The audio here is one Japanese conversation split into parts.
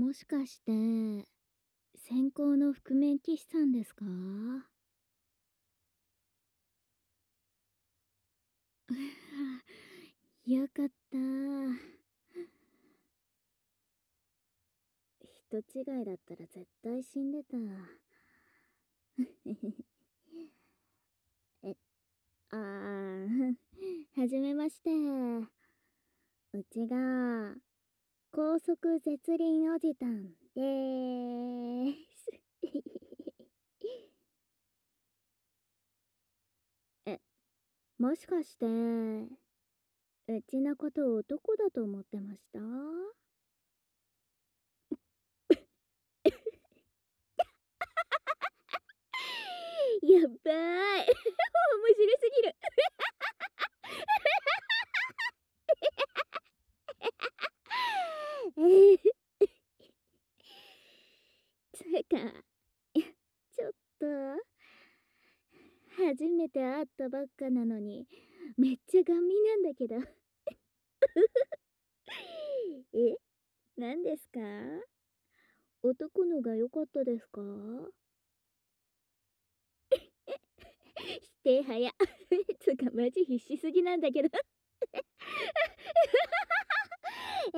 もしかして、専攻の覆面騎士さんですか？よかった。人違いだったら絶対死んでた。え、はじめまして。うちが、高速絶倫おじたんでーす。え、もしかして、うちのこと男だと思ってました？やばーい。面白すぎる。えー、つうか、いや、ちょっと、初めて会ったばっかなのに、めっちゃガン見なんだけど。え、何ですか？男のが良かったですか？否定早。つうかマジ必死すぎなんだけど。え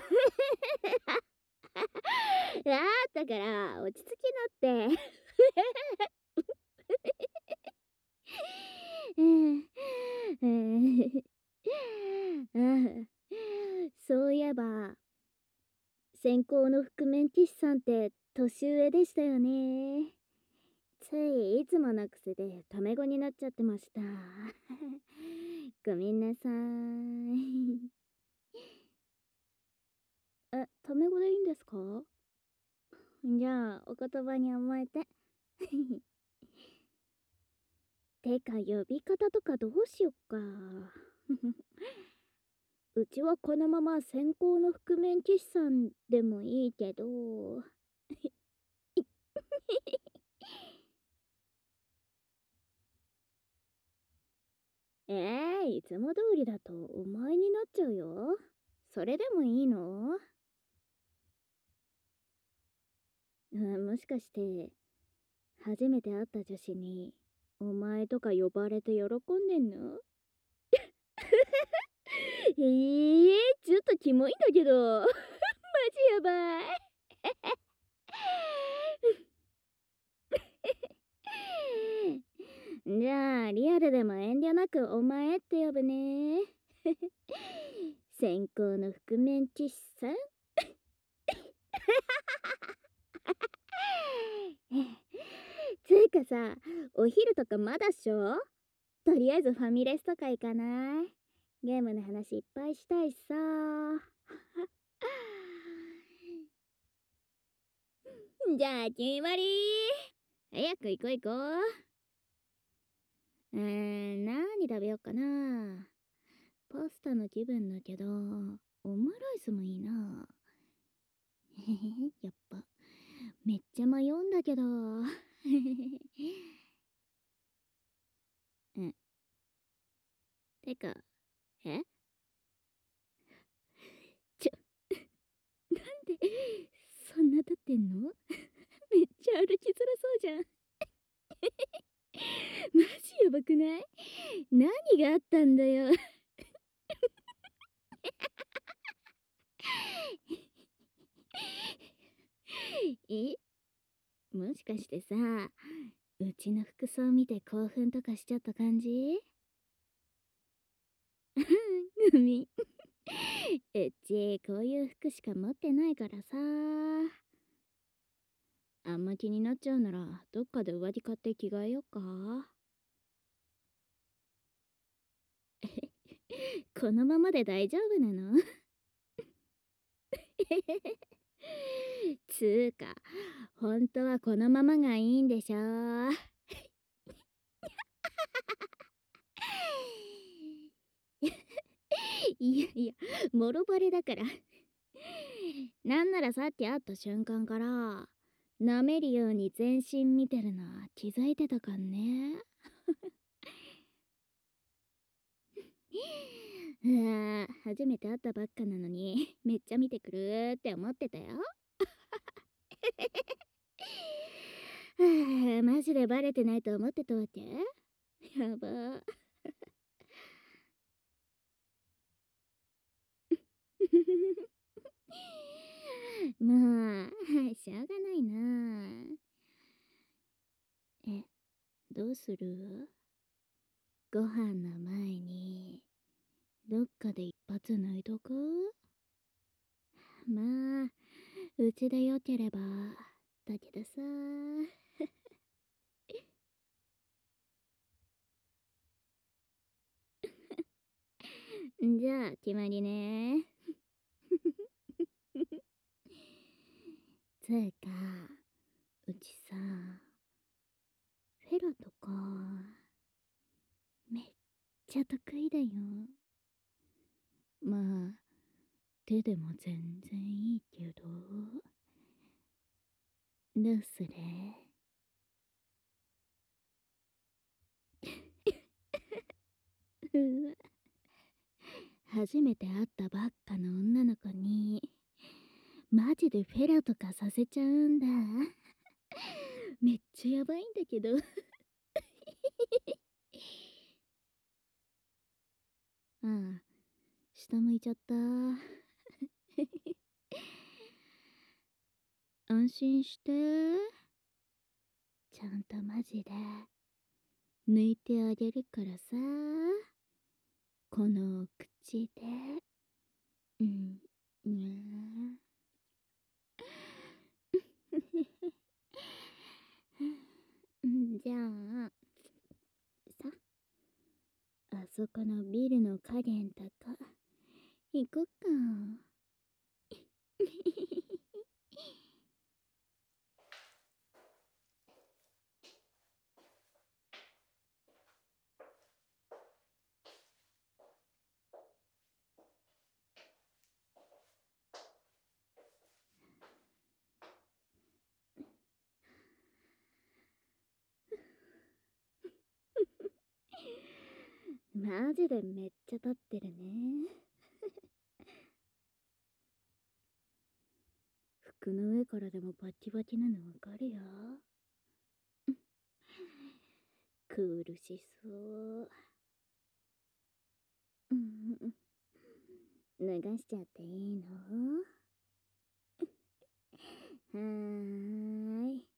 だから落ち着きなって。そういえば先行の覆面騎士さんって年上でしたよね。ついいつもの癖でタメ語になっちゃってました。ごめんなさい。タメ語でいいんですか？じゃあお言葉に甘えて。てか呼び方とかどうしよっか。うちはこのまま先行の覆面騎士さんでもいいけど。いつも通りだとお前になっちゃうよ。それでもいいの？もしかして初めて会った女子にお前とか呼ばれて喜んでんの？ちょっとキモいんだけど。マジやばい。じゃあリアルでも遠慮なくお前って呼ぶね。先行の覆面騎士さん。つうかさ、お昼とかまだっしょ？とりあえずファミレスとか行かない？ゲームの話いっぱいしたいしさ。じゃあ決まり。早く行こう行こう。何食べようかな。パスタの気分だけど、オムライスもいいな。へへへ、やっぱ、めっちゃ迷うんだけど。うん。てか、えちょ、なんで、そんな立ってんの？めっちゃ歩きづらそうじゃん。マジやばくない？何があったんだよ。え、もしかしてさ、うちの服装見て興奮とかしちゃった感じ？ごめん。うちこういう服しか持ってないからさ。あんま気になっちゃうならどっかで上着買って着替えようか。このままで大丈夫なの？つーか、本当はこのままがいいんでしょ？いやいや、もろバレだから。なんならさっき会った瞬間から、舐めるように全身見てるの気づいてたかんね。初めて会ったばっかなのに、めっちゃ見てくるって思ってたよ。 マジでバレてないと思ってたわけ？やばー。まあ、しょうがないな。え、どうする？ご飯の前に、どっかで一発脱いどく？まあ、うちでよければ。だけどさ。じゃあ、決まりね。つうか、うちさ、フェラとか、めっちゃ得意だよ。まあ、手でも全然いいけど。どうする？うわ、初めて会ったばっかの女の子に、マジでフェラとかさせちゃうんだ。めっちゃやばいんだけど。ああ、下向いちゃった。安心して。ちゃんとマジで抜いてあげるからさ。この口で。うん。ねじゃあ、さ、あそこのビルの影んとこ、行こっか。マジでめっちゃ立ってるね。服の上からでもバキバキなのわかるよ。クールしそう。うん、脱がしちゃっていいの？はーい。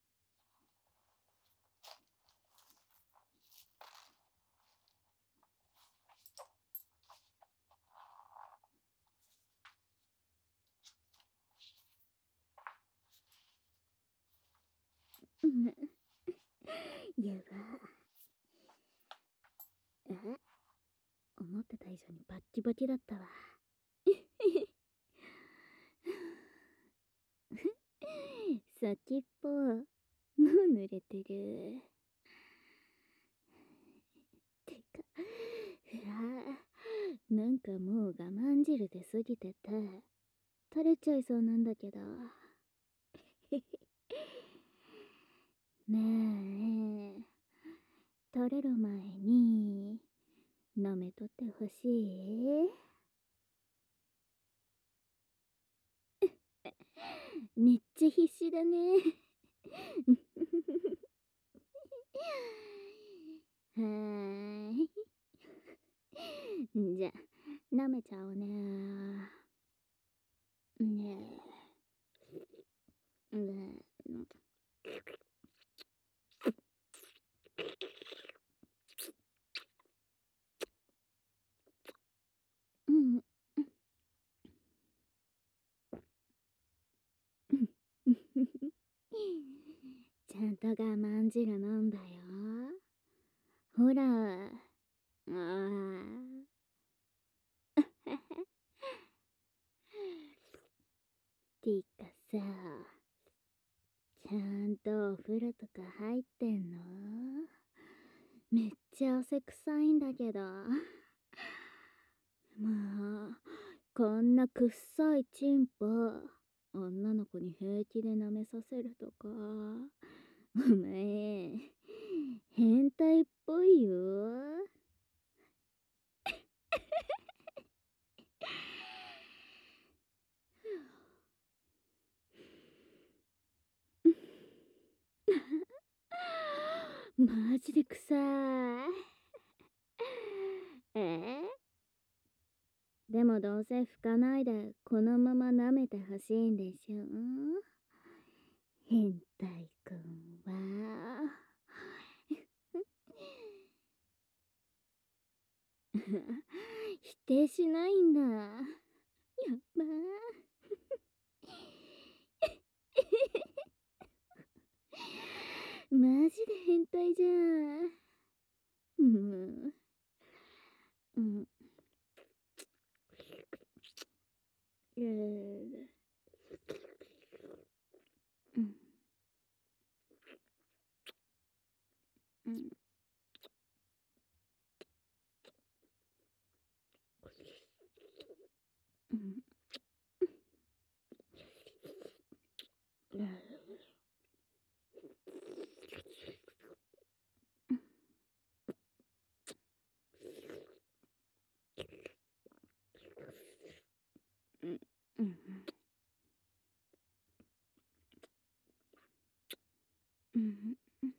うん、やば。え、思ってた以上にバッキバキだったわ。先っぽ、もう濡れてる。てか、うわぁ、なんかもう我慢汁で過ぎてて、垂れちゃいそうなんだけど。ねえ、垂れる前に、舐めとってほしい？めっちゃ必死だね。はーい。じゃ、舐めちゃおうね。ねえ。ねうん。ちゃんと我慢汁飲んだよ。ほら。ああ。てかさ、ちゃんとお風呂とか入ってんの？めっちゃ汗臭いんだけど。まあ、こんなくっさいチンポ、女の子に平気で舐めさせるとか、お前、変態っぽいよ。 マジで臭い。でもどうせ拭かないでこのまま舐めてほしいんでしょ。変態くんは。否定しないんだ。やっばマジで変態じゃん。うん。うん。うん。うん。うん。うん。うん。うん。うん。うん。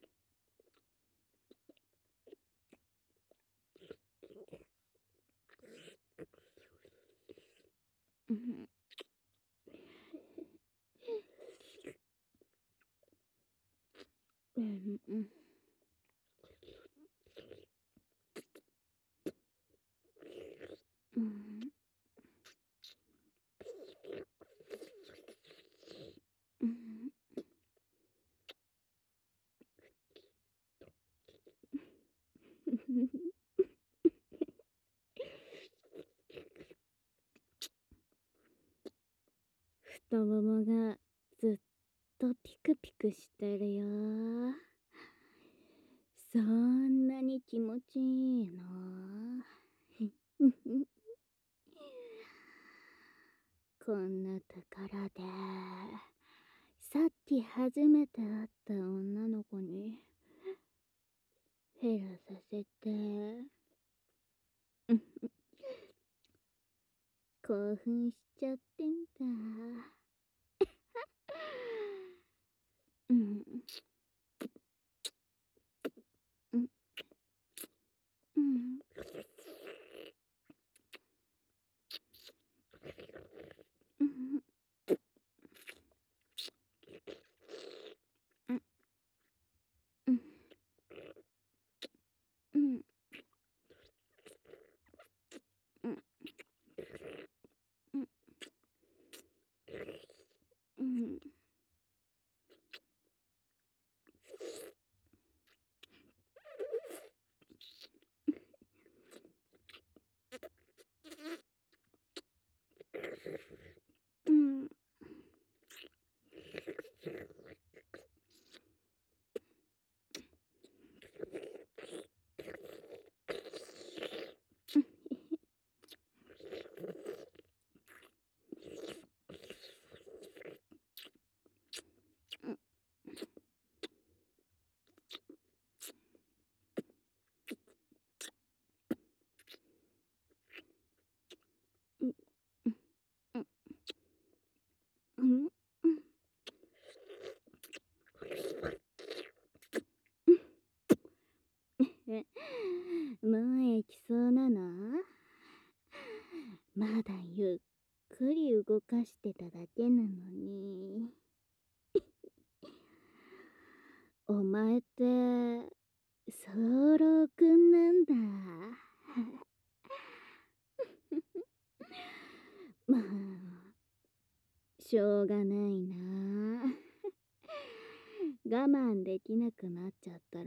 うん。うん。うん。うん。うん。太ももがずっとピクピクしてるよ。そんなに気持ちいいの。こんなところで、さっき初めて会った女の子にヘラさせて、興奮しちゃってんだ。うん、うん、うん、うん、うん、うん、うん、うん、うん、うん、うん、もう行きそうなの？まだゆっくり動かしてただけなのに。お前って、早漏くんなんだ。まあ、しょうがないな。我慢できなくなっちゃったら、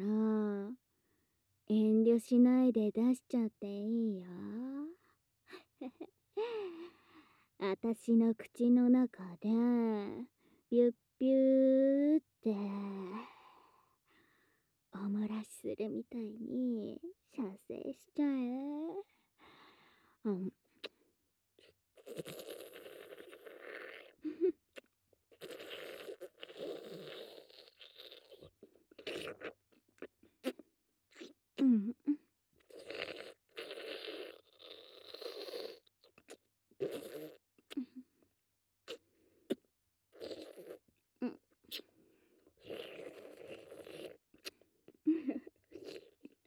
遠慮しないで出しちゃっていいよ。あたしの口の中で、ビュッビューって、おもらしするみたいに、射精しちゃえ。うん。うん。うん。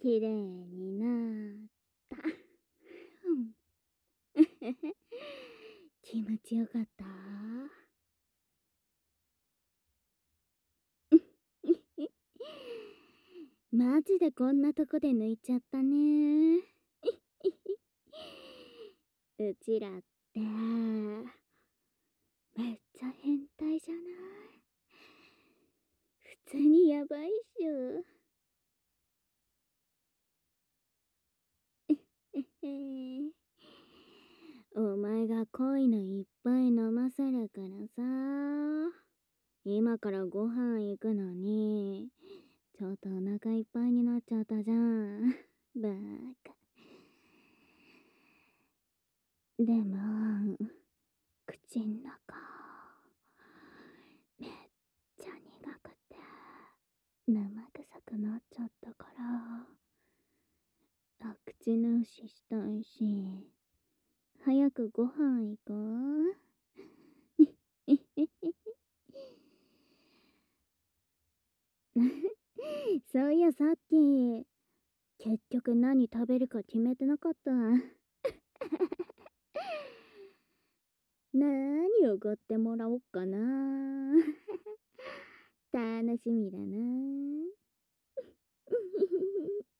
きれいになった。うん。気持ちよかった？マジでこんなとこで抜いちゃったね。うちらってめっちゃ変態じゃない？普通にやばいっしょ。お前が濃いのいっぱい飲ませるからさ。今からご飯行くのに、ちょっとお腹いっぱいになっちゃったじゃん。バーカ。でも、口ん中、めっちゃ苦くて、生臭くなっちゃったから、口直ししたいし、早くご飯行こう。そういやさっき、結局何食べるか決めてなかった。何をおごってもらおっかな。楽しみだな。